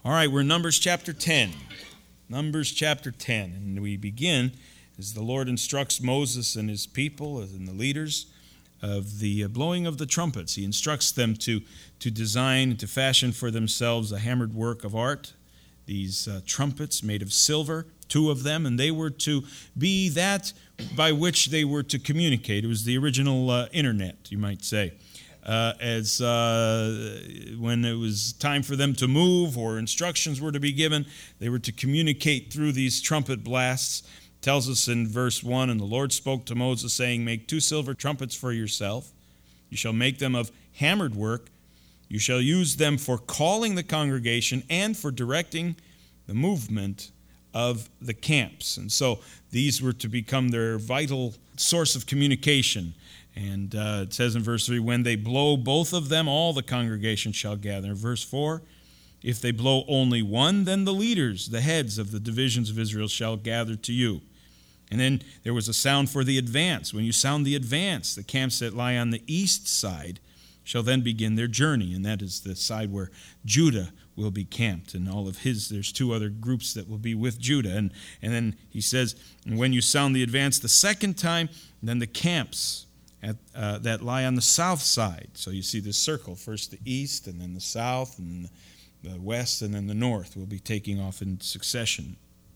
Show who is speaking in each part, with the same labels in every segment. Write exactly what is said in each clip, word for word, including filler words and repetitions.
Speaker 1: All right, we're in Numbers chapter ten. Numbers chapter ten. And we begin as the Lord instructs Moses and his people and the leaders of the blowing of the trumpets. He instructs them to, to design and to fashion for themselves a hammered work of art, these uh, trumpets made of silver, two of them, and they were to be that by which they were to communicate. It was the original uh, internet, you might say. Uh, as uh, when it was time for them to move or instructions were to be given, they were to communicate through these trumpet blasts. It tells us in verse one, and the Lord spoke to Moses, saying, make two silver trumpets for yourself. You shall make them of hammered work. You shall use them for calling the congregation and for directing the movement of the camps. And so these were to become their vital source of communication. And uh, it says in verse three, when they blow both of them, all the congregation shall gather. Verse four, if they blow only one, then the leaders, the heads of the divisions of Israel shall gather to you. And then there was a sound for the advance. When you sound the advance, the camps that lie on the east side shall then begin their journey. And that is the side where Judah will be camped. And all of his, there's two other groups that will be with Judah. And, and then he says, when you sound the advance the second time, then the camps At, uh, that lie on the south side. So you see this circle, first the east, and then the south, and the west, and then the north will be taking off in succession.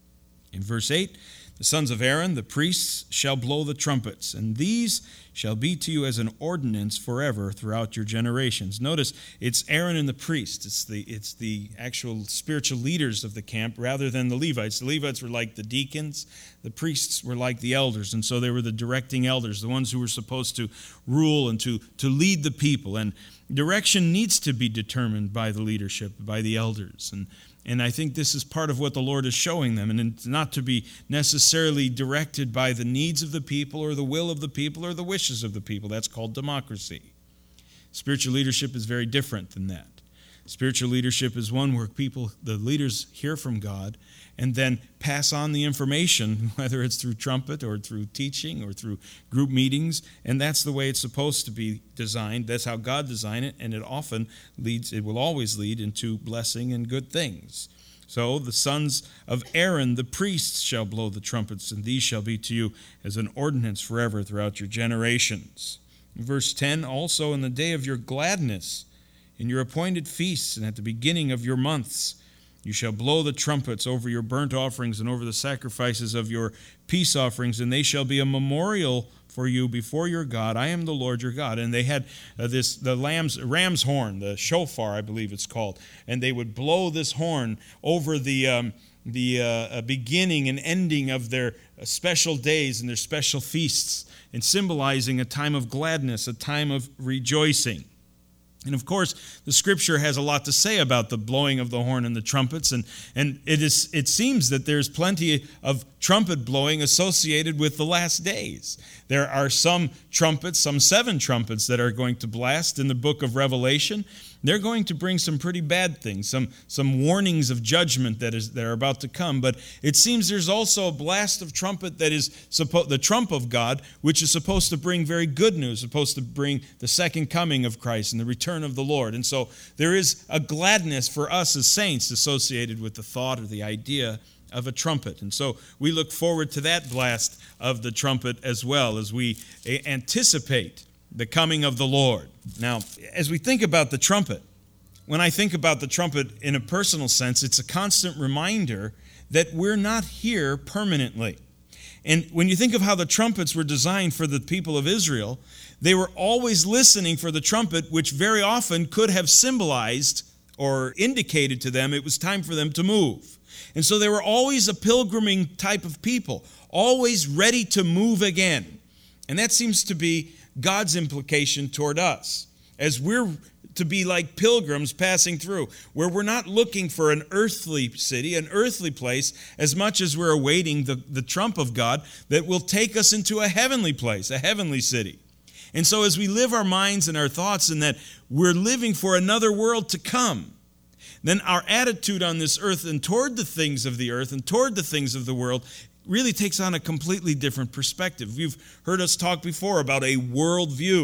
Speaker 1: In verse eight, the sons of Aaron, the priests, shall blow the trumpets, and these shall be to you as an ordinance forever throughout your generations. Notice, it's Aaron and the priest. It's the, it's the actual spiritual leaders of the camp rather than the Levites. The Levites were like the deacons. The priests were like the elders, and so they were the directing elders, the ones who were supposed to rule and to, to lead the people. And direction needs to be determined by the leadership, by the elders. And And I think this is part of what the Lord is showing them, and it's not to be necessarily directed by the needs of the people or the will of the people or the wishes of the people. That's called democracy. Spiritual leadership is very different than that. Spiritual leadership is one where people, the leaders, hear from God and then pass on the information, whether it's through trumpet or through teaching or through group meetings, and that's the way it's supposed to be designed. That's how God designed it, and it often leads, it will always lead into blessing and good things. So the sons of Aaron, the priests, shall blow the trumpets, and these shall be to you as an ordinance forever throughout your generations. In verse ten, also in the day of your gladness, in your appointed feasts, and at the beginning of your months, you shall blow the trumpets over your burnt offerings and over the sacrifices of your peace offerings, and they shall be a memorial for you before your God. I am the Lord your God. And they had uh, this the lamb's ram's horn, the shofar, I believe it's called, and they would blow this horn over the um, the uh, beginning and ending of their special days and their special feasts, and symbolizing a time of gladness, a time of rejoicing. And of course, the Scripture has a lot to say about the blowing of the horn and the trumpets, and, and it is it seems that there's plenty of trumpet blowing associated with the last days. There are some trumpets, some seven trumpets that are going to blast in the book of Revelation. They're going to bring some pretty bad things, some, some warnings of judgment that is that are about to come. But it seems there's also a blast of trumpet that is suppo- the trump of God, which is supposed to bring very good news, supposed to bring the second coming of Christ and the return of the Lord. And so there is a gladness for us as saints associated with the thought or the idea of a trumpet. And so we look forward to that blast of the trumpet as well as we anticipate the coming of the Lord. Now, as we think about the trumpet, when I think about the trumpet in a personal sense, it's a constant reminder that we're not here permanently. And when you think of how the trumpets were designed for the people of Israel, they were always listening for the trumpet, which very often could have symbolized or indicated to them it was time for them to move. And so they were always a pilgriming type of people, always ready to move again. And that seems to be God's implication toward us, as we're to be like pilgrims passing through, where we're not looking for an earthly city, an earthly place, as much as we're awaiting the, the trump of God that will take us into a heavenly place, a heavenly city. And so as we live our minds and our thoughts in that we're living for another world to come, then our attitude on this earth and toward the things of the earth and toward the things of the world really takes on a completely different perspective. You've heard us talk before about a worldview.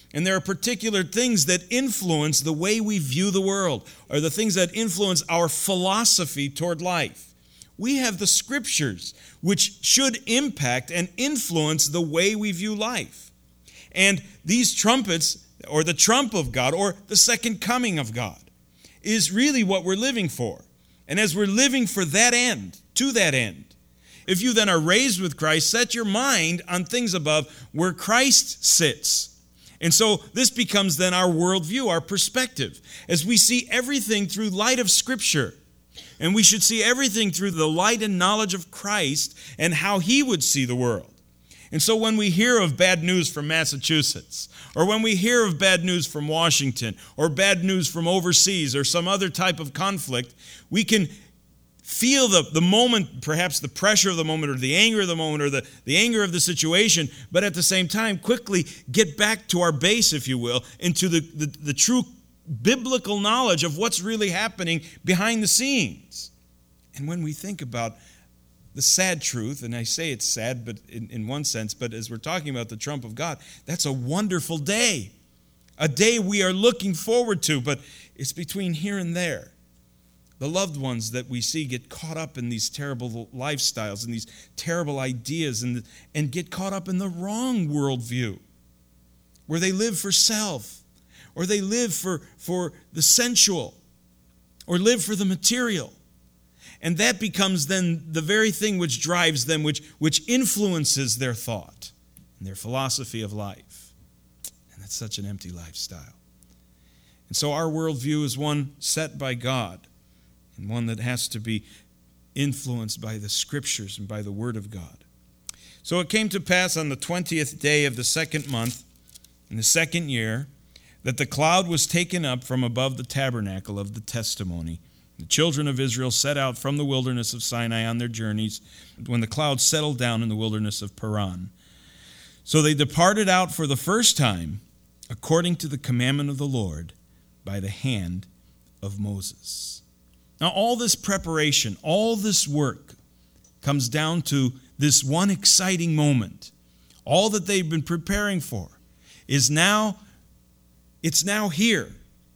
Speaker 1: And there are particular things that influence the way we view the world, or the things that influence our philosophy toward life. We have the Scriptures, which should impact and influence the way we view life. And these trumpets, or the trump of God, or the second coming of God, is really what we're living for. And as we're living for that end, to that end, if you then are raised with Christ, set your mind on things above where Christ sits. And so this becomes then our worldview, our perspective, as we see everything through light of Scripture. And we should see everything through the light and knowledge of Christ and how He would see the world. And so when we hear of bad news from Massachusetts, or when we hear of bad news from Washington, or bad news from overseas, or some other type of conflict, we can feel the, the moment, perhaps the pressure of the moment, or the anger of the moment, or the, the anger of the situation, but at the same time quickly get back to our base, if you will, into the, the, the true biblical knowledge of what's really happening behind the scenes. And when we think about the sad truth, and I say it's sad but in, in one sense, but as we're talking about the trump of God, that's a wonderful day. A day we are looking forward to, but it's between here and there. The loved ones that we see get caught up in these terrible lifestyles and these terrible ideas and, and get caught up in the wrong worldview, where they live for self, or they live for, for the sensual, or live for the material. And that becomes then the very thing which drives them, which, which influences their thought and their philosophy of life. And that's such an empty lifestyle. And so our worldview is one set by God, and one that has to be influenced by the Scriptures and by the Word of God. So it came to pass on the twentieth day of the second month, in the second year, that the cloud was taken up from above the tabernacle of the testimony. The children of Israel set out from the wilderness of Sinai on their journeys when the cloud settled down in the wilderness of Paran. So they departed out for the first time, according to the commandment of the Lord, by the hand of Moses. Now, all this preparation, all this work comes down to this one exciting moment. All that they've been preparing for is now, it's now here.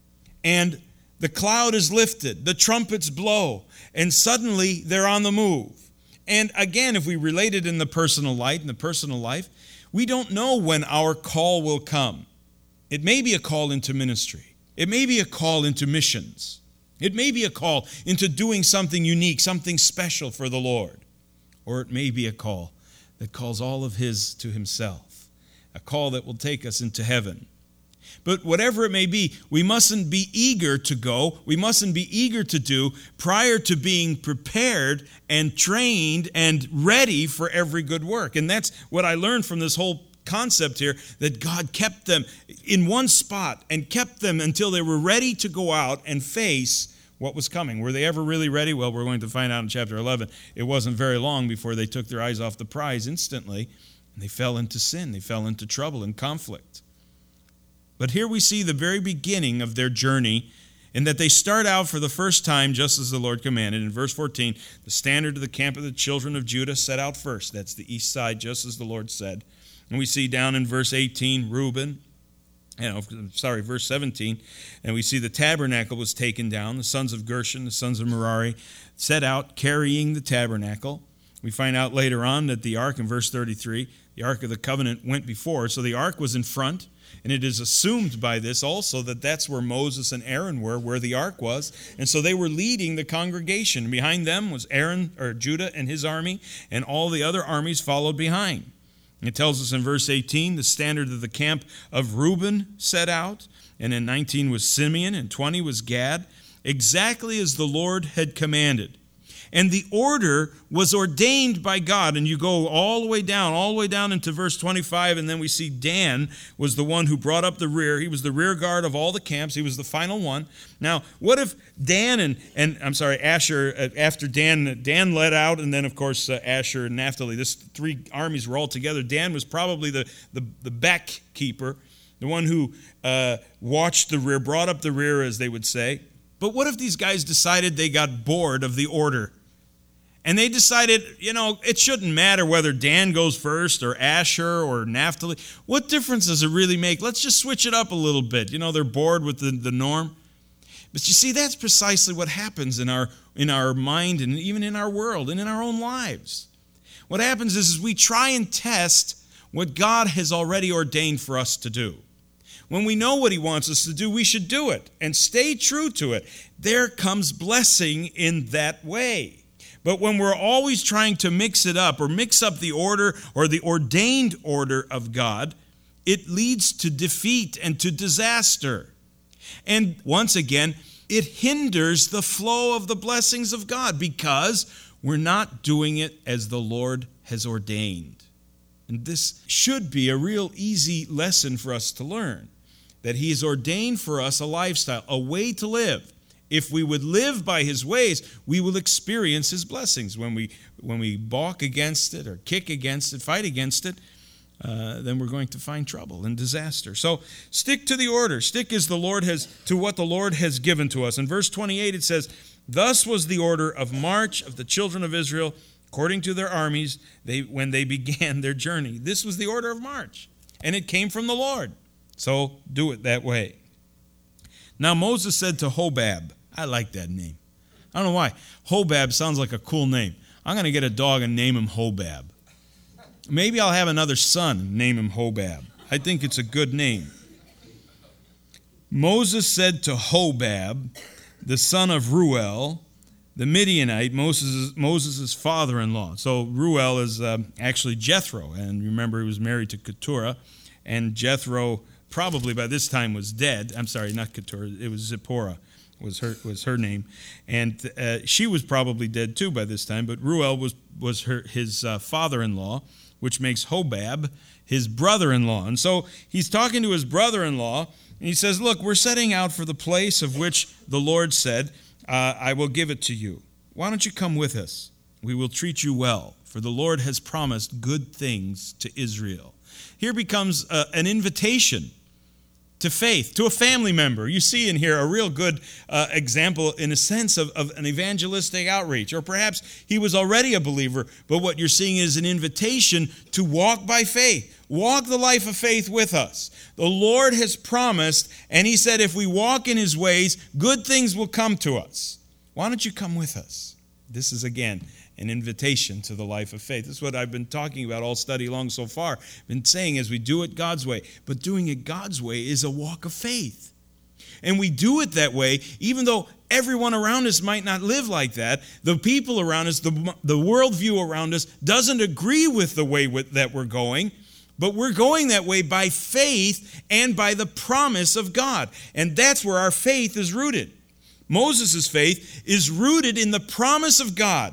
Speaker 1: And the cloud is lifted, the trumpets blow, and suddenly they're on the move. And again, if we relate it in the personal light, in the personal life, we don't know when our call will come. It may be a call into ministry. It may be a call into missions. It may be a call into doing something unique, something special for the Lord. Or it may be a call that calls all of His to Himself, a call that will take us into heaven. But whatever it may be, we mustn't be eager to go, we mustn't be eager to do prior to being prepared and trained and ready for every good work. And that's what I learned from this whole concept here, that God kept them in one spot and kept them until they were ready to go out and face what was coming. Were they ever really ready? Well, we're going to find out in chapter eleven. It wasn't very long before they took their eyes off the prize instantly, and they fell into sin. They fell into trouble and conflict. But here we see the very beginning of their journey, in that they start out for the first time just as the Lord commanded. In verse fourteen, the standard of the camp of the children of Judah set out first. That's the east side, just as the Lord said. And we see down in verse eighteen, Reuben, you know, sorry, verse seventeen, and we see the tabernacle was taken down. The sons of Gershon, the sons of Merari, set out carrying the tabernacle. We find out later on that the ark, in verse thirty-three, the ark of the covenant went before. So the ark was in front, and it is assumed by this also that that's where Moses and Aaron were, where the ark was. And so they were leading the congregation. Behind them was Aaron, or Judah and his army, and all the other armies followed behind. It tells us in verse eighteen, the standard of the camp of Reuben set out, and in nineteen was Simeon, and twenty was Gad, exactly as the Lord had commanded. And the order was ordained by God. And you go all the way down, all the way down into verse twenty-five, and then we see Dan was the one who brought up the rear. He was the rear guard of all the camps. He was the final one. Now, what if Dan and, and I'm sorry, Asher, after Dan, Dan led out, and then, of course, uh, Asher and Naphtali, this three armies were all together. Dan was probably the, the, the back keeper, the one who uh, watched the rear, brought up the rear, as they would say. But what if these guys decided they got bored of the order? And they decided, you know, it shouldn't matter whether Dan goes first or Asher or Naphtali. What difference does it really make? Let's just switch it up a little bit. You know, they're bored with the, the norm. But you see, that's precisely what happens in our in our mind and even in our world and in our own lives. What happens is, is we try and test what God has already ordained for us to do. When we know what he wants us to do, we should do it and stay true to it. There comes blessing in that way. But when we're always trying to mix it up or mix up the order or the ordained order of God, it leads to defeat and to disaster. And once again, it hinders the flow of the blessings of God because we're not doing it as the Lord has ordained. And this should be a real easy lesson for us to learn, that he has ordained for us a lifestyle, a way to live. If we would live by his ways, we will experience his blessings. When we when we balk against it or kick against it, fight against it, uh, then we're going to find trouble and disaster. So stick to the order. Stick as the Lord has to what the Lord has given to us. In verse twenty-eight it says, "Thus was the order of march of the children of Israel according to their armies they when they began their journey." This was the order of march, and it came from the Lord. So do it that way. Now Moses said to Hobab, I like that name. I don't know why. Hobab sounds like a cool name. I'm going to get a dog and name him Hobab. Maybe I'll have another son and name him Hobab. I think it's a good name. Moses said to Hobab, the son of Reuel, the Midianite, Moses' Moses' father-in-law. So Reuel is uh, actually Jethro, and remember he was married to Keturah, and Jethro probably by this time was dead. I'm sorry, not Keturah, it was Zipporah. was her was her name, and uh, she was probably dead too by this time, but Reuel was was her his uh, father-in-law, which makes Hobab his brother-in-law. And so he's talking to his brother-in-law, and he says, look, we're setting out for the place of which the Lord said, uh, I will give it to you. Why don't you come with us? We will treat you well, for the Lord has promised good things to Israel. Here becomes uh, an invitation to faith, to a family member. You see in here a real good uh, example, in a sense, of, of an evangelistic outreach. Or perhaps he was already a believer, but what you're seeing is an invitation to walk by faith. Walk the life of faith with us. The Lord has promised, and he said if we walk in his ways, good things will come to us. Why don't you come with us? This is, again, an invitation to the life of faith. This is what I've been talking about all study long so far. I've been saying as we do it God's way. But doing it God's way is a walk of faith. And we do it that way, even though everyone around us might not live like that. The people around us, the, the worldview around us doesn't agree with the way with, that we're going. But we're going that way by faith and by the promise of God. And that's where our faith is rooted. Moses' faith is rooted in the promise of God.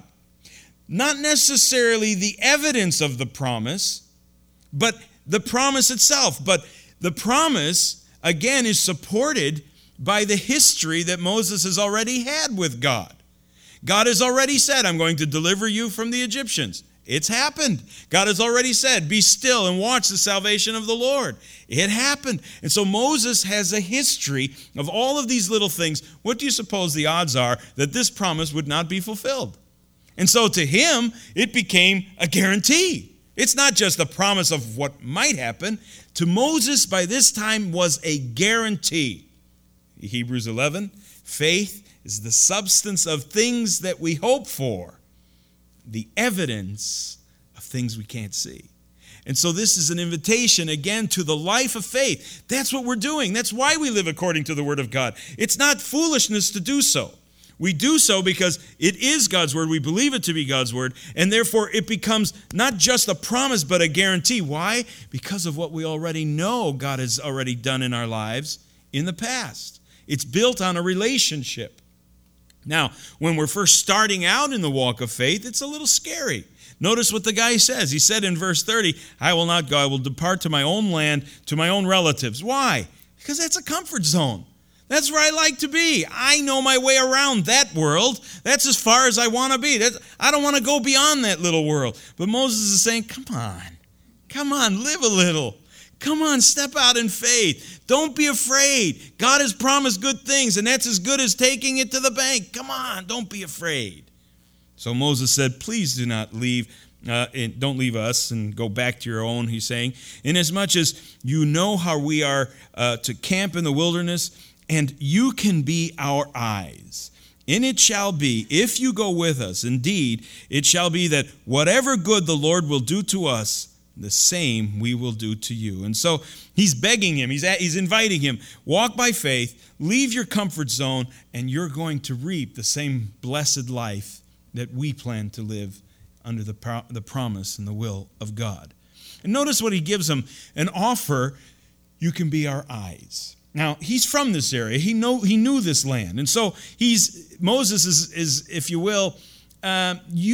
Speaker 1: Not necessarily the evidence of the promise, but the promise itself. But the promise, again, is supported by the history that Moses has already had with God. God has already said, I'm going to deliver you from the Egyptians. It's happened. God has already said, be still and watch the salvation of the Lord. It happened. And so Moses has a history of all of these little things. What do you suppose the odds are that this promise would not be fulfilled? And so to him, it became a guarantee. It's not just a promise of what might happen. To Moses, by this time, was a guarantee. Hebrews eleven, faith is the substance of things that we hope for, the evidence of things we can't see. And so this is an invitation, again, to the life of faith. That's what we're doing. That's why we live according to the Word of God. It's not foolishness to do so. We do so because it is God's Word. We believe it to be God's Word. And therefore, it becomes not just a promise, but a guarantee. Why? Because of what we already know God has already done in our lives in the past. It's built on a relationship. Now, when we're first starting out in the walk of faith, it's a little scary. Notice what the guy says. He said in verse thirty, I will not go. I will depart to my own land, to my own relatives. Why? Because that's a comfort zone. That's where I like to be. I know my way around that world. That's as far as I want to be. That's, I don't want to go beyond that little world. But Moses is saying, come on. Come on, live a little. Come on, step out in faith. Don't be afraid. God has promised good things, and that's as good as taking it to the bank. Come on, don't be afraid. So Moses said, please do not leave, uh, and don't leave us and go back to your own, he's saying, inasmuch as you know how we are uh, to camp in the wilderness, and you can be our eyes. And it shall be, if you go with us, indeed, it shall be that whatever good the Lord will do to us, the same we will do to you. And so he's begging him, he's, at, he's inviting him, walk by faith, leave your comfort zone, and you're going to reap the same blessed life that we plan to live under the, pro- the promise and the will of God. And notice what he gives him, an offer, you can be our eyes. Now, he's from this area. He know he knew this land. And so he's Moses is, is if you will, uh,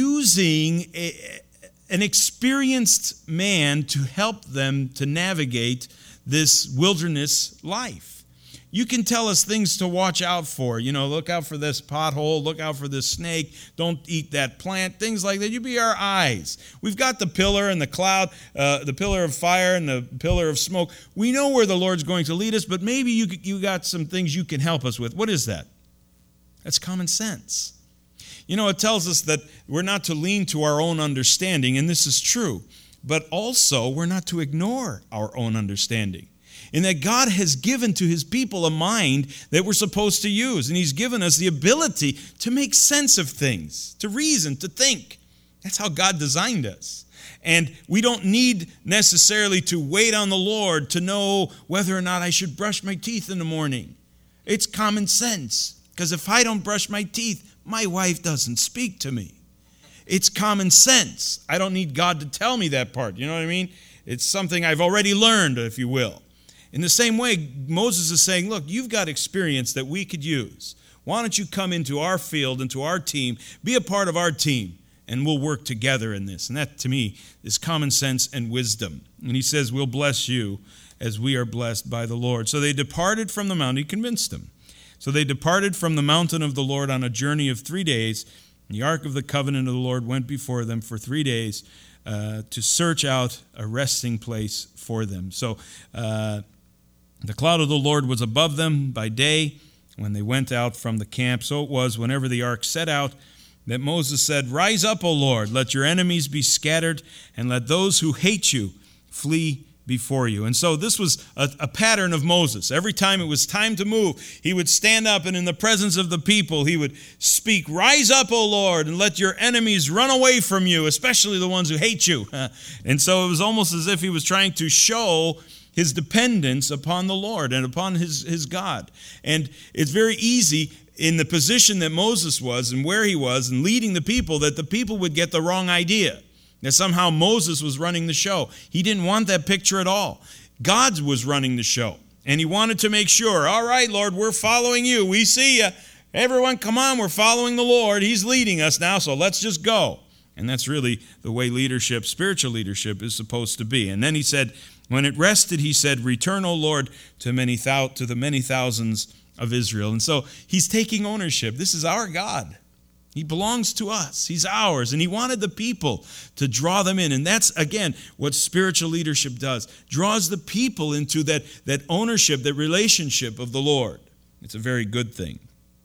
Speaker 1: using a, an experienced man to help them to navigate this wilderness life. You can tell us things to watch out for. You know, look out for this pothole, look out for this snake, don't eat that plant, things like that. You be our eyes. We've got the pillar and the cloud, uh, the pillar of fire and the pillar of smoke. We know where the Lord's going to lead us, but maybe you, you got some things you can help us with. What is that? That's common sense. You know, it tells us that we're not to lean to our own understanding, and this is true, but also we're not to ignore our own understanding. In that God has given to his people a mind that we're supposed to use. And he's given us the ability to make sense of things, to reason, to think. That's how God designed us. And we don't need necessarily to wait on the Lord to know whether or not I should brush my teeth in the morning. It's common sense. Because if I don't brush my teeth, my wife doesn't speak to me. It's common sense. I don't need God to tell me that part. You know what I mean? It's something I've already learned, if you will. In the same way, Moses is saying, look, you've got experience that we could use. Why don't you come into our field, into our team, be a part of our team, and we'll work together in this. And that, to me, is common sense and wisdom. And he says, we'll bless you as we are blessed by the Lord. So they departed from the mountain. He convinced them. So they departed from the mountain of the Lord on a journey of three days. And the ark of the covenant of the Lord went before them for three days uh, to search out a resting place for them. So, uh, the cloud of the Lord was above them by day when they went out from the camp. So it was whenever the ark set out that Moses said, rise up, O Lord, let your enemies be scattered, and let those who hate you flee before you. And so this was a, a pattern of Moses. Every time it was time to move, he would stand up, and in the presence of the people, he would speak, rise up, O Lord, and let your enemies run away from you, especially the ones who hate you. And so it was almost as if he was trying to show his dependence upon the Lord and upon his, his God. And it's very easy in the position that Moses was and where he was and leading the people that the people would get the wrong idea, that somehow Moses was running the show. He didn't want that picture at all. God was running the show. And he wanted to make sure, all right, Lord, we're following you. We see you. Everyone, come on, we're following the Lord. He's leading us now, so let's just go. And that's really the way leadership, spiritual leadership, is supposed to be. And then he said, when it rested, he said, return, O Lord, to many thou- to the many thousands of Israel. And so he's taking ownership. This is our God. He belongs to us. He's ours. And he wanted the people to draw them in. And that's, again, what spiritual leadership does. Draws the people into that, that ownership, that relationship of the Lord. It's a very good thing.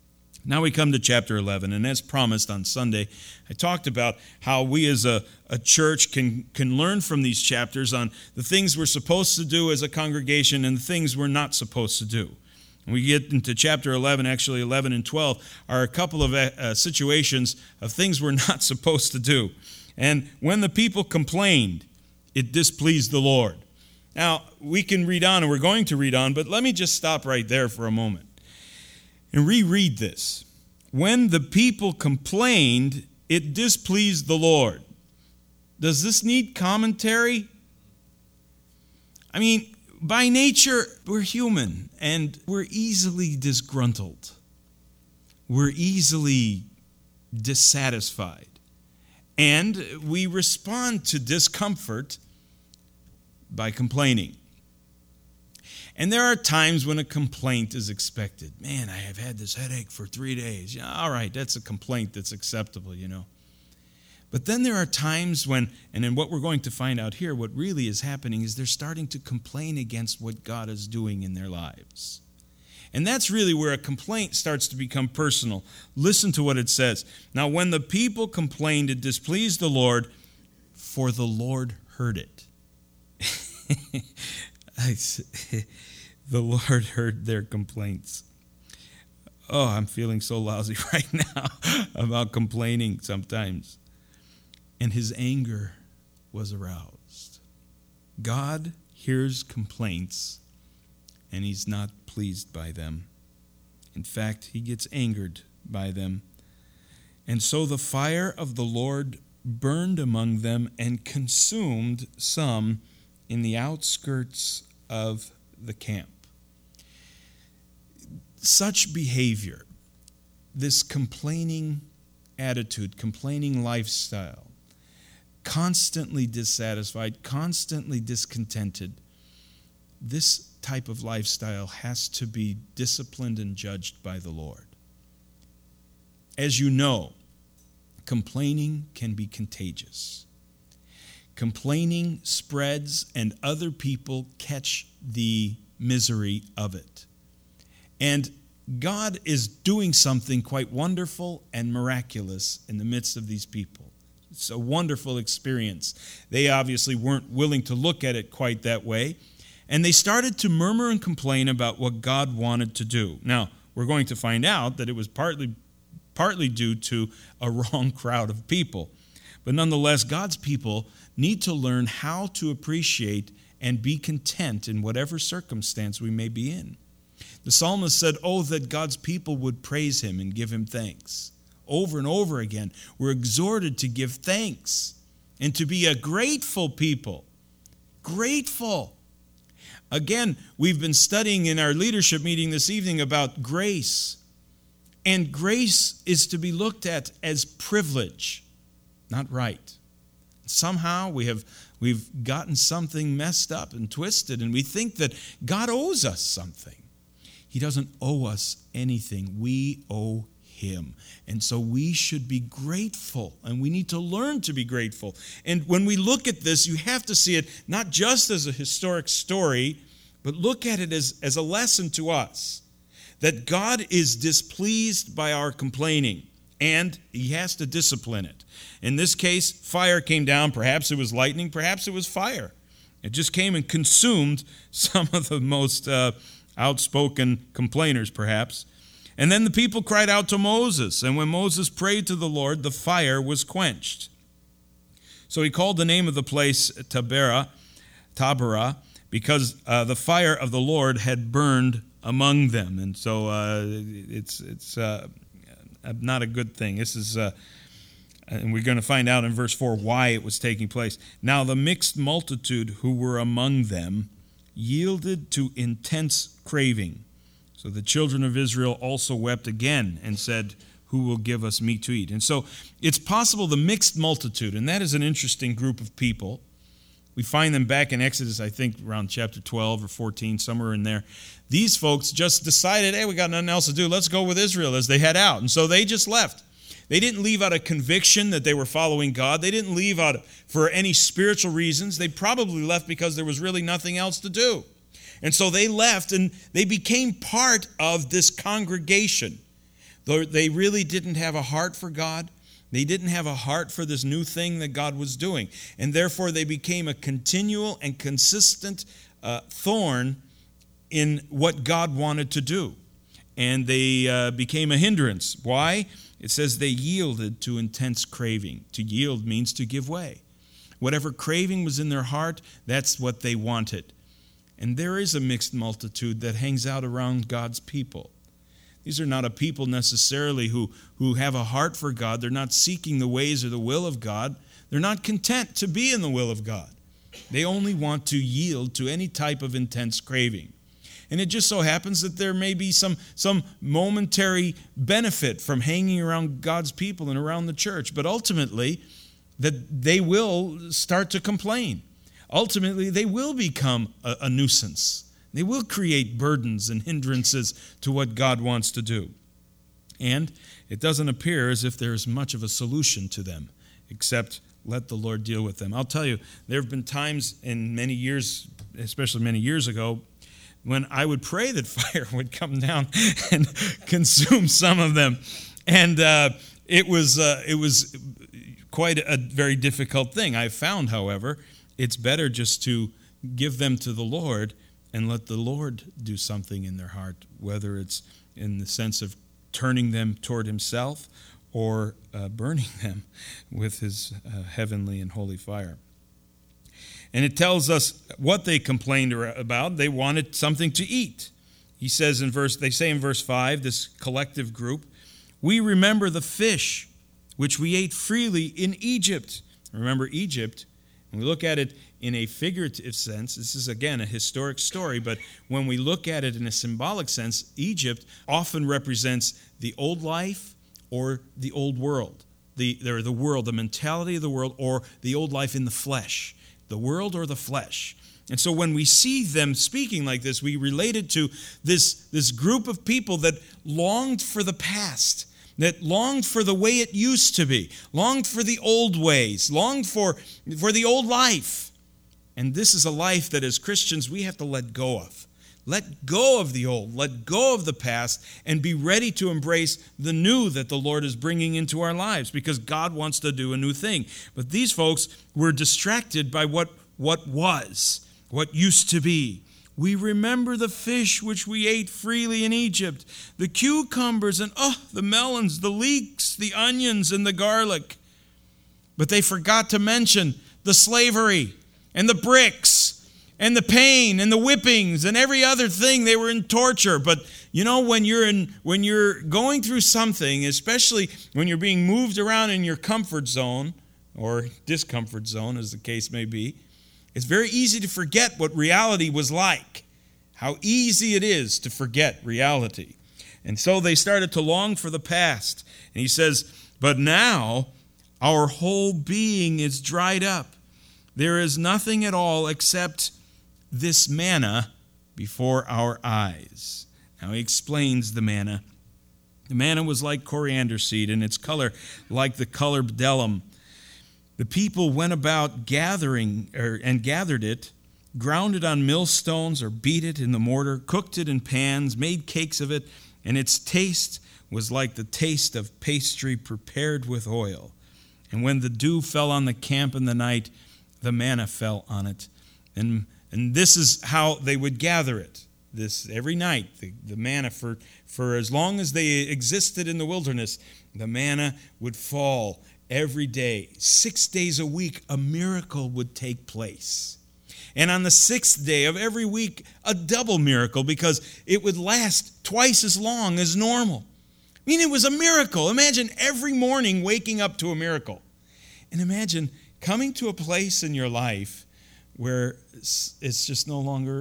Speaker 1: Now we come to chapter eleven, and as promised on Sunday, I talked about how we as a, a church can, can learn from these chapters on the things we're supposed to do as a congregation and the things we're not supposed to do. When we get into chapter eleven, actually eleven and twelve, are a couple of uh, situations of things we're not supposed to do. And when the people complained, it displeased the Lord. Now, we can read on, and we're going to read on, but let me just stop right there for a moment and reread this. When the people complained, it displeased the Lord. Does this need commentary? I mean, by nature, we're human, and we're easily disgruntled. We're easily dissatisfied. And we respond to discomfort by complaining. And there are times when a complaint is expected. Man, I have had this headache for three days. Yeah, all right, that's a complaint that's acceptable, you know. But then there are times when, and in what we're going to find out here, what really is happening is they're starting to complain against what God is doing in their lives. And that's really where a complaint starts to become personal. Listen to what it says. Now, when the people complained, it displeased the Lord, for the Lord heard it. The Lord heard their complaints. Oh, I'm feeling so lousy right now about complaining sometimes. And his anger was aroused. God hears complaints, and he's not pleased by them. In fact, he gets angered by them. And so the fire of the Lord burned among them and consumed some in the outskirts of the camp. Such behavior, this complaining attitude, complaining lifestyle, constantly dissatisfied, constantly discontented, this type of lifestyle has to be disciplined and judged by the Lord. As you know, complaining can be contagious. Complaining spreads, and other people catch the misery of it. And God is doing something quite wonderful and miraculous in the midst of these people. It's a wonderful experience. They obviously weren't willing to look at it quite that way, and they started to murmur and complain about what God wanted to do. Now, we're going to find out that it was partly, partly due to a wrong crowd of people. But nonetheless, God's people need to learn how to appreciate and be content in whatever circumstance we may be in. The psalmist said, "Oh, that God's people would praise him and give him thanks." Over and over again, we're exhorted to give thanks and to be a grateful people. Grateful. Again, we've been studying in our leadership meeting this evening about grace. And grace is to be looked at as privilege, not right. Somehow we have we've gotten something messed up and twisted, and we think that God owes us something. He doesn't owe us anything. We owe him. And so we should be grateful, and we need to learn to be grateful. And when we look at this, you have to see it not just as a historic story, but look at it as, as a lesson to us that God is displeased by our complaining, and he has to discipline it. In this case, fire came down. Perhaps it was lightning. Perhaps it was fire. It just came and consumed some of the most uh, outspoken complainers, perhaps. And then the people cried out to Moses, and when Moses prayed to the Lord, the fire was quenched. So he called the name of the place Taberah, Taberah, because uh, the fire of the Lord had burned among them. And so uh, it's it's uh, not a good thing. This is, uh, and we're going to find out in verse four why it was taking place. Now the mixed multitude who were among them yielded to intense craving. So the children of Israel also wept again and said, "Who will give us meat to eat?" And so it's possible the mixed multitude, and that is an interesting group of people. We find them back in Exodus, I think, around chapter twelve or fourteen, somewhere in there. These folks just decided, hey, we got nothing else to do. Let's go with Israel as they head out. And so they just left. They didn't leave out of conviction that they were following God. They didn't leave out for any spiritual reasons. They probably left because there was really nothing else to do. And so they left, and they became part of this congregation. Though they really didn't have a heart for God, they didn't have a heart for this new thing that God was doing. And therefore, they became a continual and consistent uh, thorn in what God wanted to do. And they uh, became a hindrance. Why? It says they yielded to intense craving. To yield means to give way. Whatever craving was in their heart, that's what they wanted. And there is a mixed multitude that hangs out around God's people. These are not a people necessarily who, who have a heart for God. They're not seeking the ways or the will of God. They're not content to be in the will of God. They only want to yield to any type of intense craving. And it just so happens that there may be some, some momentary benefit from hanging around God's people and around the church. But ultimately, that they will start to complain. Ultimately, they will become a, a nuisance. They will create burdens and hindrances to what God wants to do. And it doesn't appear as if there's much of a solution to them, except let the Lord deal with them. I'll tell you, there have been times in many years, especially many years ago, when I would pray that fire would come down and consume some of them. And uh, it was uh, it was quite a very difficult thing. I found, however, it's better just to give them to the Lord and let the Lord do something in their heart, whether it's in the sense of turning them toward himself or uh, burning them with his uh, heavenly and holy fire. And it tells us what they complained about. They wanted something to eat. He says in verse, they say in verse five, this collective group, we remember the fish which we ate freely in Egypt. Remember Egypt, when we look at it in a figurative sense, this is again a historic story, but when we look at it in a symbolic sense, Egypt often represents the old life or the old world. The, or the world, the mentality of the world, or the old life in the flesh. The world or the flesh. And so when we see them speaking like this, we relate it to this, this group of people that longed for the past, that longed for the way it used to be, longed for the old ways, longed for, for the old life. And this is a life that as Christians we have to let go of. Let go of the old, let go of the past, and be ready to embrace the new that the Lord is bringing into our lives, because God wants to do a new thing. But these folks were distracted by what, what was, what used to be. We remember the fish which we ate freely in Egypt, the cucumbers and, oh, the melons, the leeks, the onions and the garlic. But they forgot to mention the slavery and the bricks and the pain and the whippings and every other thing. They were in torture. But you know, when you're in when you're going through something, especially when you're being moved around in your comfort zone or discomfort zone, as the case may be, it's very easy to forget what reality was like. How easy it is to forget reality. And so they started to long for the past. And he says, but now our whole being is dried up. There is nothing at all except this manna before our eyes. Now he explains the manna. The manna was like coriander seed, and its color like the color bdellium. The people went about gathering or, and gathered it, ground it on millstones or beat it in the mortar, cooked it in pans, made cakes of it, and its taste was like the taste of pastry prepared with oil. And when the dew fell on the camp in the night, the manna fell on it. And And this is how they would gather it. This every night, the, the manna, for, for as long as they existed in the wilderness, the manna would fall every day. Six days a week, a miracle would take place. And on the sixth day of every week, a double miracle, because it would last twice as long as normal. I mean, it was a miracle. Imagine every morning waking up to a miracle. And imagine coming to a place in your life where it's just no longer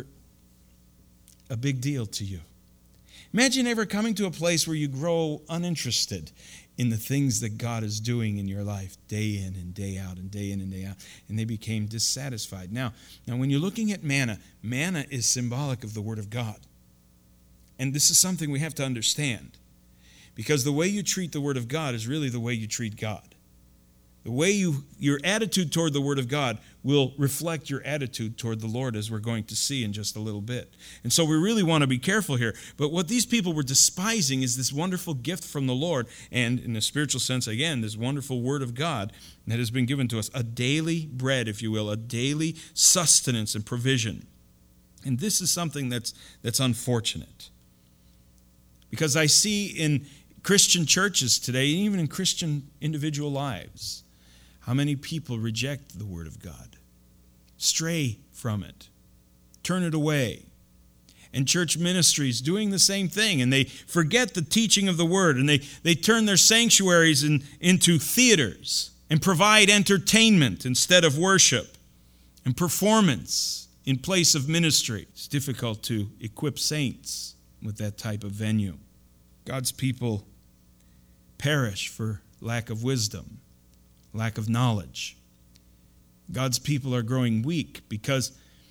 Speaker 1: a big deal to you. Imagine ever coming to a place where you grow uninterested in the things that God is doing in your life day in and day out and day in and day out, and they became dissatisfied. Now, now when you're looking at manna, manna is symbolic of the Word of God. And this is something we have to understand, because the way you treat the Word of God is really the way you treat God. The way you, your attitude toward the Word of God will reflect your attitude toward the Lord, as we're going to see in just a little bit. And so we really want to be careful here. But what these people were despising is this wonderful gift from the Lord, and in a spiritual sense, again, this wonderful Word of God that has been given to us, a daily bread, if you will, a daily sustenance and provision. And this is something that's, that's unfortunate. Because I see in Christian churches today, and even in Christian individual lives, how many people reject the Word of God, stray from it, turn it away. And church ministries doing the same thing, and they forget the teaching of the Word, and they, they turn their sanctuaries in, into theaters and provide entertainment instead of worship, and performance in place of ministry. It's difficult to equip saints with that type of venue. God's people perish for lack of wisdom, lack of knowledge. God's people are growing weak because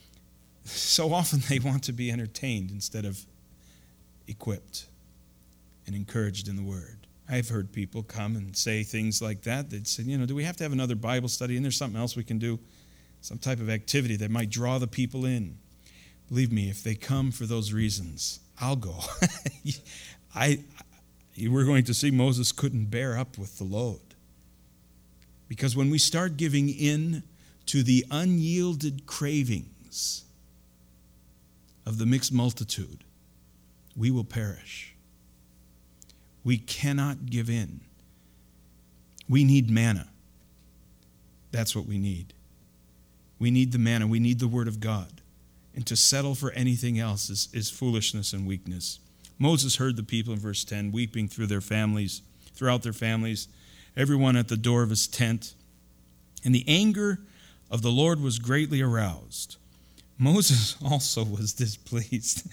Speaker 1: so often they want to be entertained instead of equipped and encouraged in the Word. I've heard people come and say things like that. They'd say, you know, do we have to have another Bible study? And there's something else we can do, some type of activity that might draw the people in. Believe me, if they come for those reasons, I'll go. I, we're going to see Moses couldn't bear up with the load. Because when we start giving in to the unyielded cravings of the mixed multitude, we will perish. We cannot give in. We need manna. That's what we need. We need the manna. We need the Word of God. And to settle for anything else is, is foolishness and weakness. Moses heard the people in verse ten weeping through their families, throughout their families, everyone at the door of his tent. And the anger of the Lord was greatly aroused. Moses also was displeased.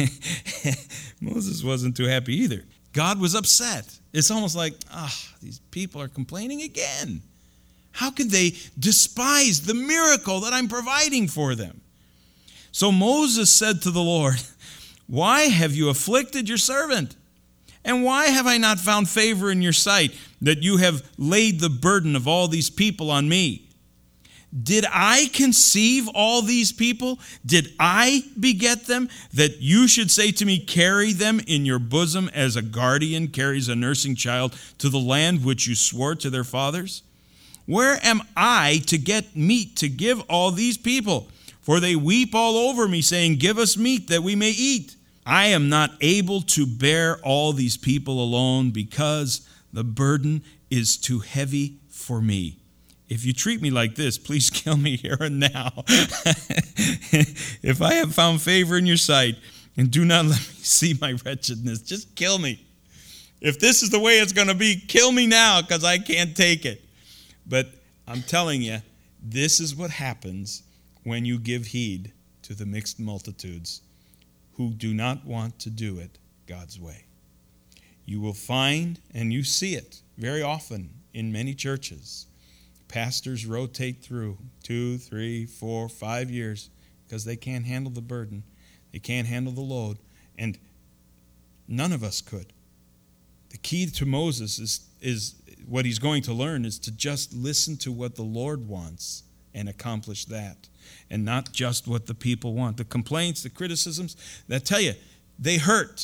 Speaker 1: Moses wasn't too happy either. God was upset. It's almost like, ah, these people are complaining again. How could they despise the miracle that I'm providing for them? So Moses said to the Lord, why have you afflicted your servant? And why have I not found favor in your sight that you have laid the burden of all these people on me? Did I conceive all these people? Did I beget them, that you should say to me, carry them in your bosom as a guardian carries a nursing child to the land which you swore to their fathers? Where am I to get meat to give all these people? For they weep all over me, saying, give us meat that we may eat. I am not able to bear all these people alone, because the burden is too heavy for me. If you treat me like this, please kill me here and now. If I have found favor in your sight, and do not let me see my wretchedness, just kill me. If this is the way it's going to be, kill me now, because I can't take it. But I'm telling you, this is what happens when you give heed to the mixed multitudes who do not want to do it God's way. You will find, and you see it very often in many churches, pastors rotate through two, three, four, five years because they can't handle the burden. They can't handle the load. And none of us could. The key to Moses is, is what he's going to learn is to just listen to what the Lord wants and accomplish that, and not just what the people want. The complaints, the criticisms, I tell you, they hurt.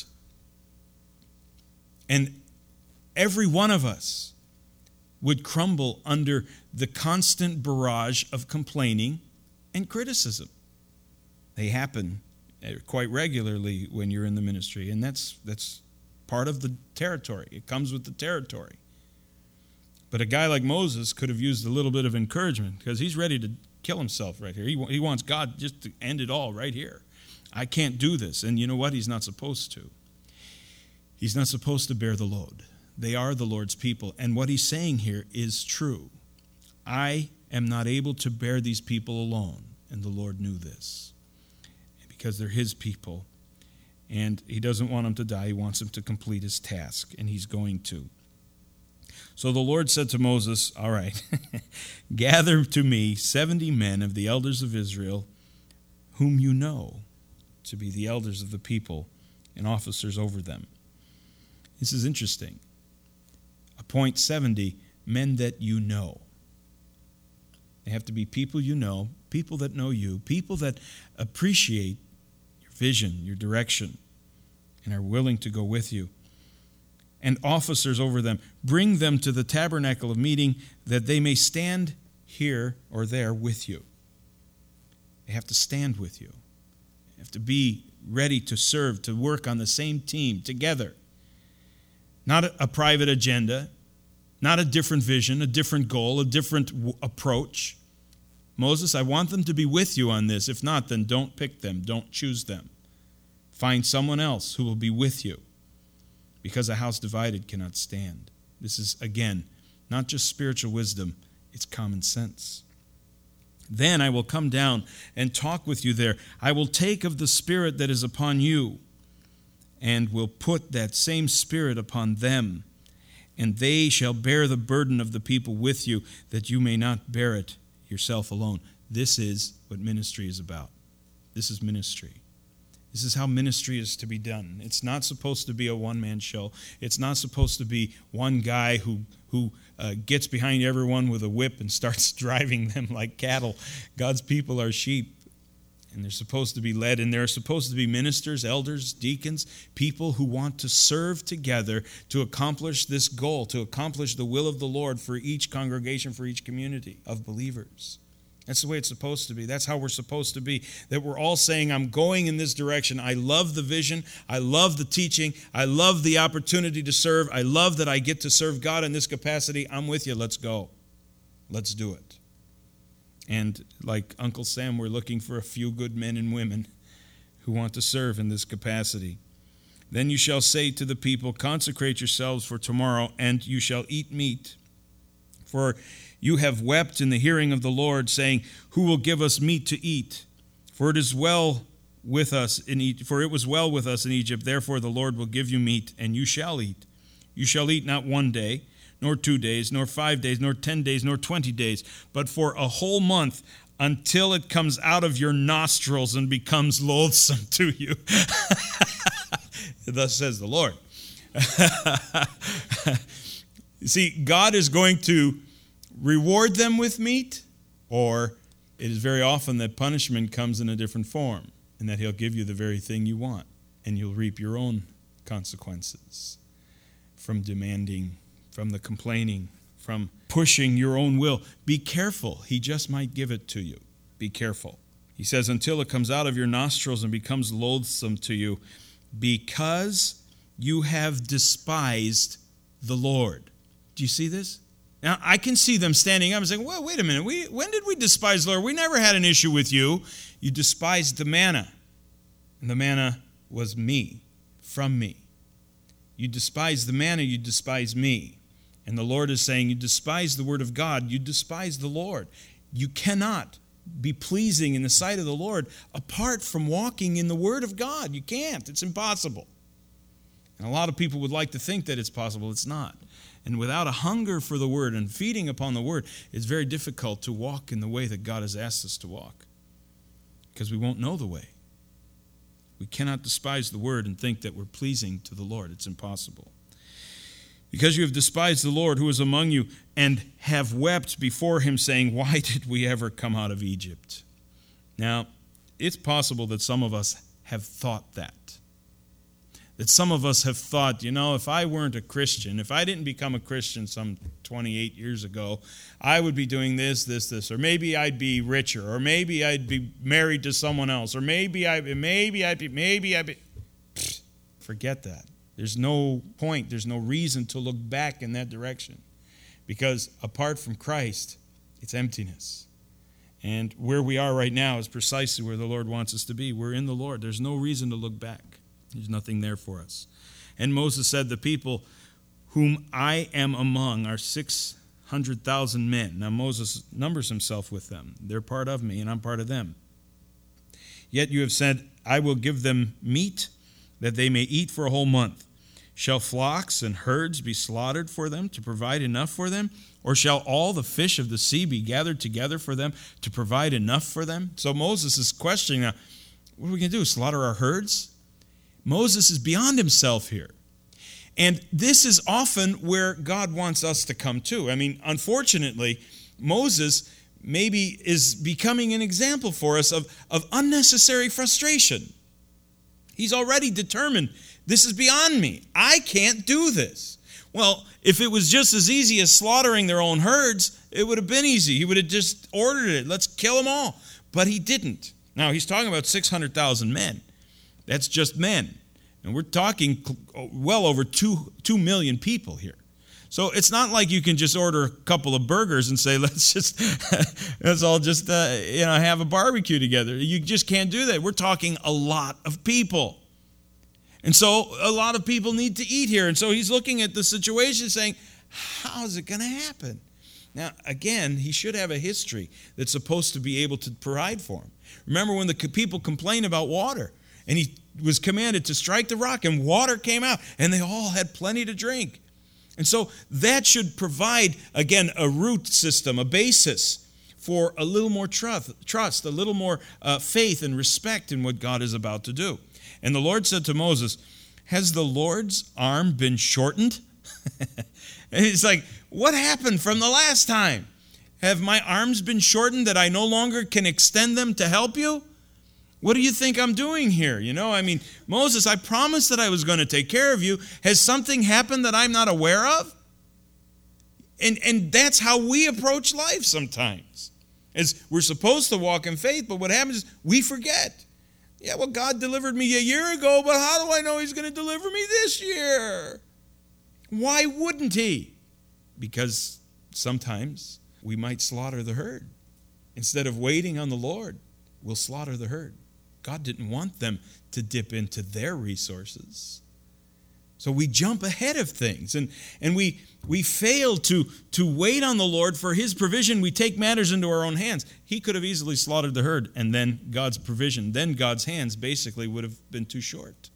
Speaker 1: And every one of us would crumble under the constant barrage of complaining and criticism. They happen quite regularly when you're in the ministry, and that's that's part of the territory. It comes with the territory. But a guy like Moses could have used a little bit of encouragement, because he's ready to kill himself right here. He, he wants God just to end it all right here. I can't do this. And you know what? He's not supposed to. He's not supposed to bear the load. They are the Lord's people. And what he's saying here is true. I am not able to bear these people alone. And the Lord knew this, because they're his people. And he doesn't want them to die. He wants them to complete his task. And he's going to. So the Lord said to Moses, all right, gather to me seventy men of the elders of Israel, whom you know to be the elders of the people and officers over them. This is interesting. Appoint seventy men that you know. They have to be people you know, people that know you, people that appreciate your vision, your direction, and are willing to go with you. And officers over them. Bring them to the tabernacle of meeting, that they may stand here or there with you. They have to stand with you. They have to be ready to serve, to work on the same team together. Not a, a private agenda, not a different vision, a different goal, a different w- approach. Moses, I want them to be with you on this. If not, then don't pick them. Don't choose them. Find someone else who will be with you. Because a house divided cannot stand. This is, again, not just spiritual wisdom, it's common sense. Then I will come down and talk with you there. I will take of the Spirit that is upon you, and will put that same Spirit upon them. And they shall bear the burden of the people with you, that you may not bear it yourself alone. This is what ministry is about. This is ministry. This is how ministry is to be done. It's not supposed to be a one-man show. It's not supposed to be one guy who, who uh, gets behind everyone with a whip and starts driving them like cattle. God's people are sheep, And they're supposed to be led, and there are supposed to be ministers, elders, deacons, people who want to serve together to accomplish this goal, to accomplish the will of the Lord for each congregation, for each community of believers. That's the way it's supposed to be. That's how we're supposed to be. That we're all saying, I'm going in this direction. I love the vision. I love the teaching. I love the opportunity to serve. I love that I get to serve God in this capacity. I'm with you. Let's go. Let's do it. And like Uncle Sam, we're looking for a few good men and women who want to serve in this capacity. Then you shall say to the people, consecrate yourselves for tomorrow, and you shall eat meat. For you have wept in the hearing of the Lord, saying, who will give us meat to eat? For it is well with us in Egypt, for it was well with us in Egypt. Therefore the Lord will give you meat, and you shall eat. You shall eat not one day, nor two days, nor five days, nor ten days, nor twenty days, but for a whole month, until it comes out of your nostrils and becomes loathsome to you. Thus says the Lord. You see, God is going to reward them with meat, or it is very often that punishment comes in a different form, and that he'll give you the very thing you want, and you'll reap your own consequences from demanding, from the complaining, from pushing your own will. Be careful. He just might give it to you. Be careful. He says, until it comes out of your nostrils and becomes loathsome to you, because you have despised the Lord. Do you see this? Now, I can see them standing up and saying, well, wait a minute. We, when did we despise the Lord? We never had an issue with you. You despised the manna. And the manna was me, from me. You despise the manna, you despise me. And the Lord is saying, you despise the word of God, you despise the Lord. You cannot be pleasing in the sight of the Lord apart from walking in the word of God. You can't. It's impossible. And a lot of people would like to think that it's possible. It's not. And without a hunger for the word and feeding upon the word, it's very difficult to walk in the way that God has asked us to walk, because we won't know the way. We cannot despise the word and think that we're pleasing to the Lord. It's impossible. Because you have despised the Lord who is among you, and have wept before him, saying, why did we ever come out of Egypt? Now, it's possible that some of us have thought that. That some of us have thought, you know, if I weren't a Christian, if I didn't become a Christian some twenty-eight years ago, I would be doing this, this, this, or maybe I'd be richer, or maybe I'd be married to someone else, or maybe I, maybe I'd be, maybe I'd be. Pfft, forget that. There's no point, there's no reason to look back in that direction, because apart from Christ, it's emptiness. And where we are right now is precisely where the Lord wants us to be. We're in the Lord. There's no reason to look back. There's nothing there for us. And Moses said, the people whom I am among are six hundred thousand men. Now Moses numbers himself with them. They're part of me, and I'm part of them. Yet you have said, I will give them meat that they may eat for a whole month. Shall flocks and herds be slaughtered for them to provide enough for them? Or shall all the fish of the sea be gathered together for them to provide enough for them? So Moses is questioning, now, what are we going to do, slaughter our herds? Moses is beyond himself here. And this is often where God wants us to come to. I mean, unfortunately, Moses maybe is becoming an example for us of, of unnecessary frustration. He's already determined, this is beyond me. I can't do this. Well, if it was just as easy as slaughtering their own herds, it would have been easy. He would have just ordered it. Let's kill them all. But he didn't. Now, he's talking about six hundred thousand men. That's just men. And we're talking well over two, two million people here. So it's not like you can just order a couple of burgers and say, let's just, let's all just, uh, you know, have a barbecue together. You just can't do that. We're talking a lot of people. And so a lot of people need to eat here. And so he's looking at the situation saying, how is it going to happen? Now, again, he should have a history that's supposed to be able to provide for him. Remember when the people complained about water, and he was commanded to strike the rock, and water came out, and they all had plenty to drink. And so that should provide, again, a root system, a basis for a little more trust, trust a little more uh, faith and respect in what God is about to do. And the Lord said to Moses, has the Lord's arm been shortened? And he's like, what happened from the last time? Have my arms been shortened that I no longer can extend them to help you? What do you think I'm doing here? You know, I mean, Moses, I promised that I was going to take care of you. Has something happened that I'm not aware of? And, and that's how we approach life sometimes. Is we're supposed to walk in faith, but what happens is we forget. Yeah, well, God delivered me a year ago, but how do I know he's going to deliver me this year? Why wouldn't he? Because sometimes we might slaughter the herd. Instead of waiting on the Lord, we'll slaughter the herd. God didn't want them to dip into their resources. So we jump ahead of things, and, and we we fail to, to wait on the Lord for his provision. We take matters into our own hands. He could have easily slaughtered the herd, and then God's provision, then God's hands basically would have been too short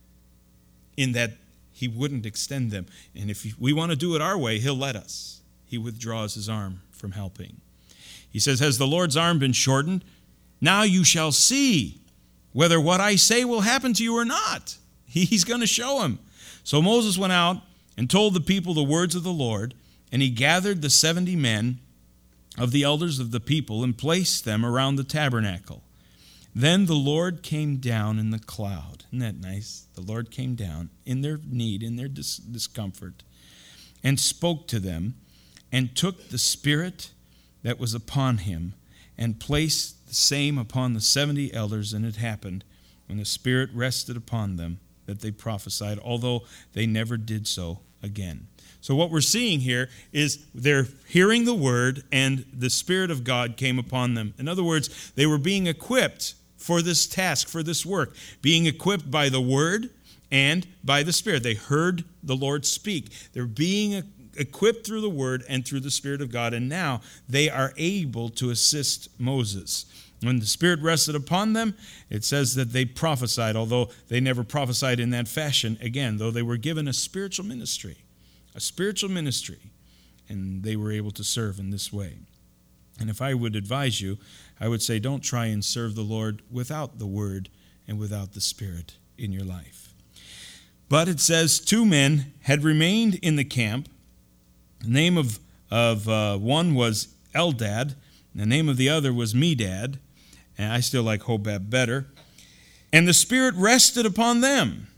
Speaker 1: in that he wouldn't extend them. And if we want to do it our way, he'll let us. He withdraws his arm from helping. He says, has the Lord's arm been shortened? Now you shall see whether what I say will happen to you or not. He's going to show him. So Moses went out and told the people the words of the Lord, and he gathered the seventy men of the elders of the people and placed them around the tabernacle. Then the Lord came down in the cloud. Isn't that nice? The Lord came down in their need, in their dis- discomfort, and spoke to them, and took the Spirit that was upon him, and placed the same upon the seventy elders. And it happened, when the Spirit rested upon them, that they prophesied, although they never did so again. So what we're seeing here is they're hearing the word, and the Spirit of God came upon them. In other words, they were being equipped for this task, for this work, being equipped by the word and by the Spirit. They heard the Lord speak. They're being equipped through the word and through the Spirit of God, and now they are able to assist Moses. When the Spirit rested upon them, it says that they prophesied, although they never prophesied in that fashion again, though they were given a spiritual ministry, a spiritual ministry, and they were able to serve in this way. And if I would advise you, I would say don't try and serve the Lord without the Word and without the Spirit in your life. But it says two men had remained in the camp. The name of, of uh, one was Eldad, and the name of the other was Medad. And I still like Hobab better. And the Spirit rested upon them.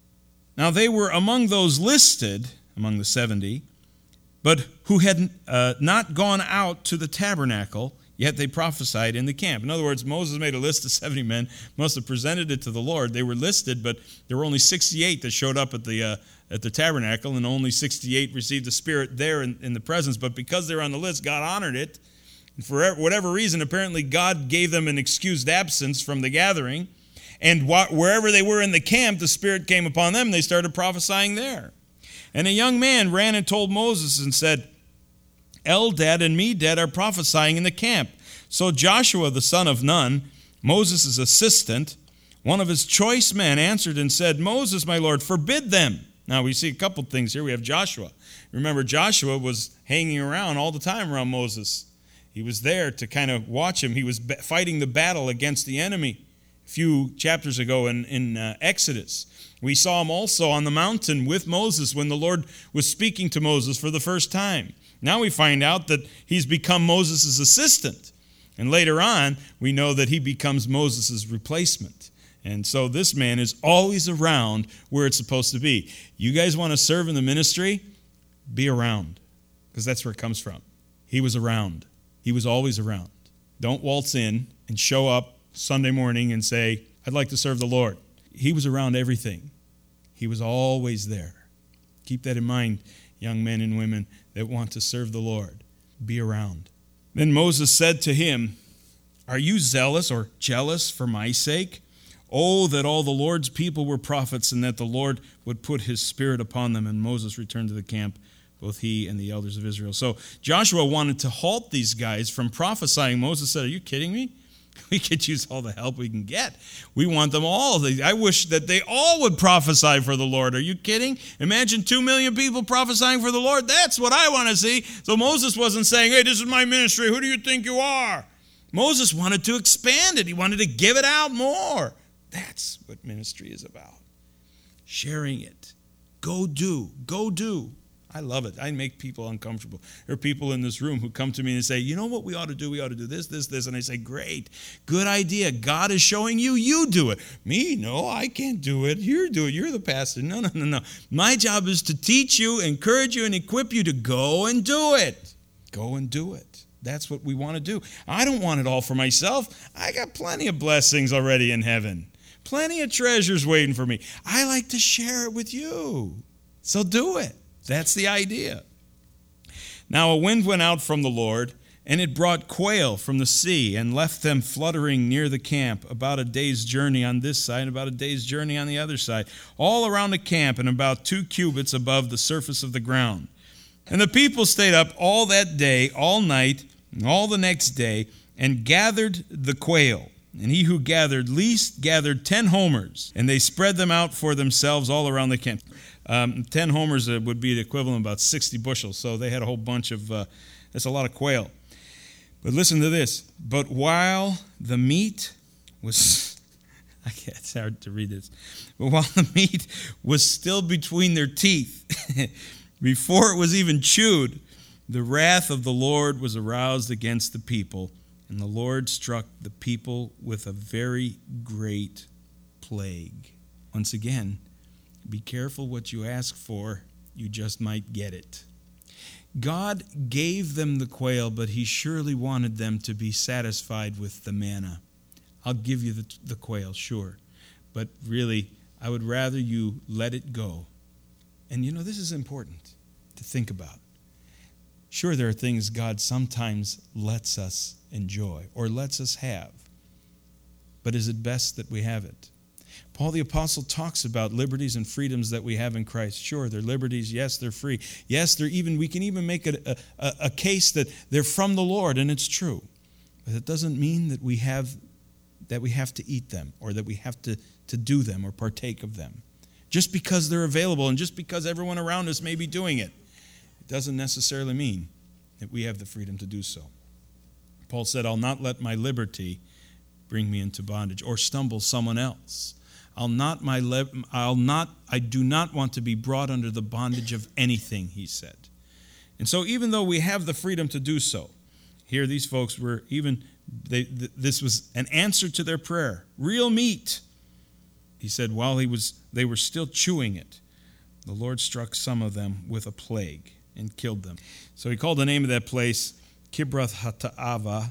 Speaker 1: Now they were among those listed, among the seventy, but who had uh, not gone out to the tabernacle, yet they prophesied in the camp. In other words, Moses made a list of seventy men, must have presented it to the Lord. They were listed, but there were only sixty-eight that showed up at the uh, at the tabernacle, and only sixty-eight received the Spirit there in, in the presence. But because they're on the list, God honored it. And for whatever reason, apparently God gave them an excused absence from the gathering. And wherever they were in the camp, the Spirit came upon them. They started prophesying there. And a young man ran and told Moses and said, Eldad and Medad are prophesying in the camp. So Joshua, the son of Nun, Moses' assistant, one of his choice men, answered and said, Moses, my Lord, forbid them. Now we see a couple things here. We have Joshua. Remember, Joshua was hanging around all the time around Moses. He was there to kind of watch him. He was fighting the battle against the enemy a few chapters ago in, in uh, Exodus. We saw him also on the mountain with Moses when the Lord was speaking to Moses for the first time. Now we find out that he's become Moses' assistant. And later on, we know that he becomes Moses' replacement. And so this man is always around where it's supposed to be. You guys want to serve in the ministry? Be around, because that's where it comes from. He was around. He was always around. Don't waltz in and show up Sunday morning and say, I'd like to serve the Lord. He was around everything. He was always there. Keep that in mind, young men and women that want to serve the Lord. Be around. Then Moses said to him, are you zealous or jealous for my sake? Oh, that all the Lord's people were prophets, and that the Lord would put his Spirit upon them. And Moses returned to the camp, both he and the elders of Israel. So Joshua wanted to halt these guys from prophesying. Moses said, are you kidding me? We could use all the help we can get. We want them all. I wish that they all would prophesy for the Lord. Are you kidding? Imagine two million people prophesying for the Lord. That's what I want to see. So Moses wasn't saying, hey, this is my ministry. Who do you think you are? Moses wanted to expand it. He wanted to give it out more. That's what ministry is about. Sharing it. Go do. Go do. I love it. I make people uncomfortable. There are people in this room who come to me and say, you know what we ought to do? We ought to do this, this, this. And I say, great, good idea. God is showing you, you do it. Me? No, I can't do it. You do it. You're the pastor. No, no, no, no. My job is to teach you, encourage you, and equip you to go and do it. Go and do it. That's what we want to do. I don't want it all for myself. I got plenty of blessings already in heaven. Plenty of treasures waiting for me. I like to share it with you. So do it. That's the idea. Now a wind went out from the Lord, and it brought quail from the sea and left them fluttering near the camp, about a day's journey on this side and about a day's journey on the other side, all around the camp and about two cubits above the surface of the ground. And the people stayed up all that day, all night, and all the next day, and gathered the quail. And he who gathered least gathered ten homers, and they spread them out for themselves all around the camp. Um, ten homers would be the equivalent of about sixty bushels, so they had a whole bunch of, uh, that's a lot of quail. But listen to this. But while the meat was, I can't, it's hard to read this, but while the meat was still between their teeth, before it was even chewed, the wrath of the Lord was aroused against the people, and the Lord struck the people with a very great plague. Once again, be careful what you ask for. You just might get it. God gave them the quail, but he surely wanted them to be satisfied with the manna. I'll give you the, the quail, sure. But really, I would rather you let it go. And you know, this is important to think about. Sure, there are things God sometimes lets us enjoy or lets us have. But is it best that we have it? Paul the Apostle talks about liberties and freedoms that we have in Christ. Sure, they're liberties. Yes, they're free. Yes, they're even, we can even make a, a, a case that they're from the Lord, and it's true. But it doesn't mean that we have that we have to eat them or that we have to, to do them or partake of them. Just because they're available and just because everyone around us may be doing it, it doesn't necessarily mean that we have the freedom to do so. Paul said, I'll not let my liberty bring me into bondage or stumble someone else. I'll not my le- I'll not I do not want to be brought under the bondage of anything, he said. And so even though we have the freedom to do so, here these folks were even they th- this was an answer to their prayer. Real meat. He said while he was they were still chewing it, the Lord struck some of them with a plague and killed them. So he called the name of that place Kibroth Hattaavah,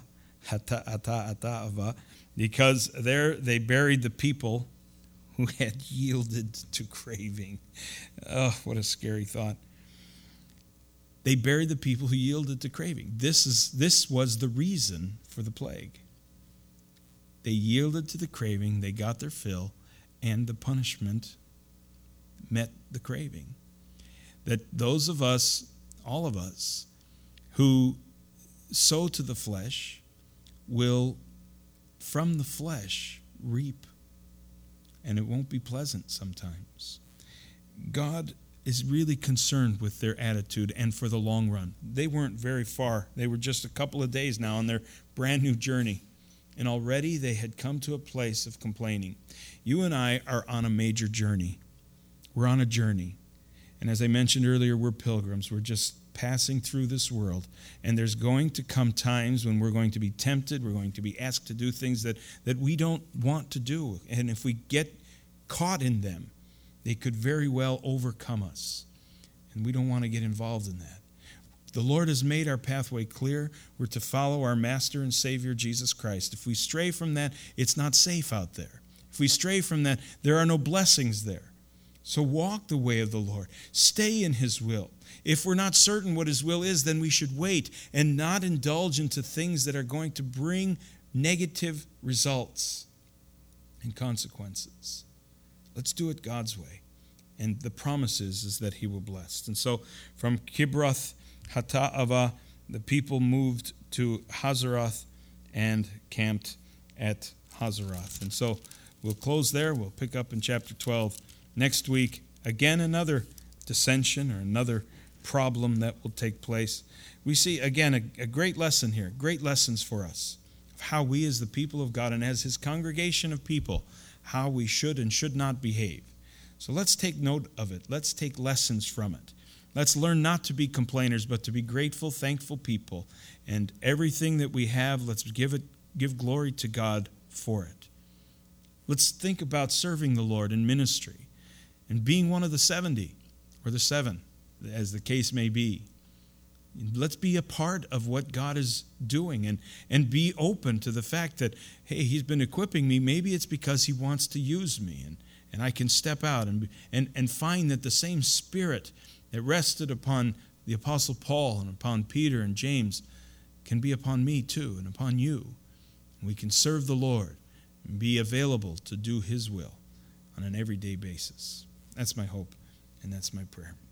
Speaker 1: Hattaavah, because there they buried the people who had yielded to craving. Oh, what a scary thought. They buried the people who yielded to craving. This is this was the reason for the plague. They yielded to the craving, they got their fill, and the punishment met the craving. That those of us, all of us, who sow to the flesh will, from the flesh, reap. And it won't be pleasant sometimes. God is really concerned with their attitude and for the long run. They weren't very far. They were just a couple of days now on their brand new journey. And already they had come to a place of complaining. You and I are on a major journey. We're on a journey. And as I mentioned earlier, we're pilgrims. We're just passing through this world. And there's going to come times when we're going to be tempted. We're going to be asked to do things that, that we don't want to do. And if we get caught in them, they could very well overcome us. And we don't want to get involved in that. The Lord has made our pathway clear. We're to follow our Master and Savior, Jesus Christ. If we stray from that, it's not safe out there. If we stray from that, there are no blessings there. So walk the way of the Lord. Stay in His will. If we're not certain what His will is, then we should wait and not indulge into things that are going to bring negative results and consequences. Let's do it God's way. And the promise is, is that He will bless. And so from Kibroth Hattaavah, the people moved to Hazeroth and camped at Hazeroth. And so we'll close there. We'll pick up in chapter twelve next week. Again, another dissension or another problem that will take place. We see, again, a, a great lesson here, great lessons for us of how we as the people of God and as His congregation of people, how we should and should not behave. So let's take note of it. Let's take lessons from it. Let's learn not to be complainers, but to be grateful, thankful people. And everything that we have, let's give it, give glory to God for it. Let's think about serving the Lord in ministry and being one of the seventy or the seven, as the case may be. Let's be a part of what God is doing and, and be open to the fact that, hey, he's been equipping me. Maybe it's because he wants to use me, and, and I can step out and, and, and find that the same Spirit that rested upon the Apostle Paul and upon Peter and James can be upon me too and upon you. And we can serve the Lord and be available to do his will on an everyday basis. That's my hope, and that's my prayer.